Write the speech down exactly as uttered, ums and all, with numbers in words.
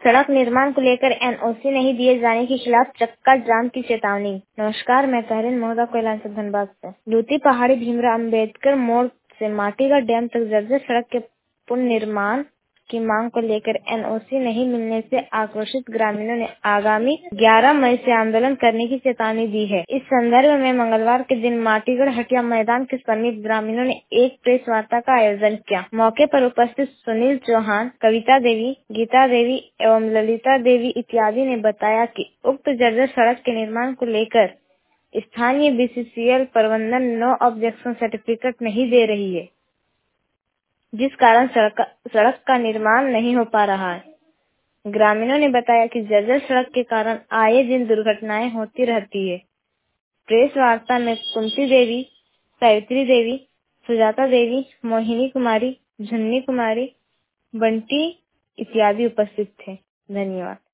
सड़क निर्माण को लेकर एनओसी नहीं दिए जाने के खिलाफ चक्का जाम की चेतावनी। नमस्कार, मैं तहरीन मोहदा कोयलान से धनबाद से। लूती पहाड़ी भीमराव अम्बेडकर मोड़ से माटीगढ़ डैम तक जर्जर सड़क के पुनर्निर्माण की मांग को लेकर एनओसी नहीं मिलने से आक्रोशित ग्रामीणों ने आगामी ग्यारह मई से आंदोलन करने की चेतावनी दी है। इस संदर्भ में मंगलवार के दिन माटीगढ़ हटिया मैदान के समीप ग्रामीणों ने एक प्रेस वार्ता का आयोजन किया। मौके पर उपस्थित सुनील चौहान, कविता देवी, गीता देवी एवं ललिता देवी इत्यादि ने बताया कि उक्त जर्जर सड़क के निर्माण को लेकर स्थानीय बीसीसीएल प्रबंधन नो ऑब्जेक्शन सर्टिफिकेट नहीं दे रही है, जिस कारण सड़क सड़क का निर्माण नहीं हो पा रहा है। ग्रामीणों ने बताया कि जर्जर सड़क के कारण आए दिन दुर्घटनाएं होती रहती है। प्रेस वार्ता में कुंती देवी, सावित्री देवी, सुजाता देवी, मोहिनी कुमारी, झुन्नी कुमारी, बंटी इत्यादि उपस्थित थे। धन्यवाद।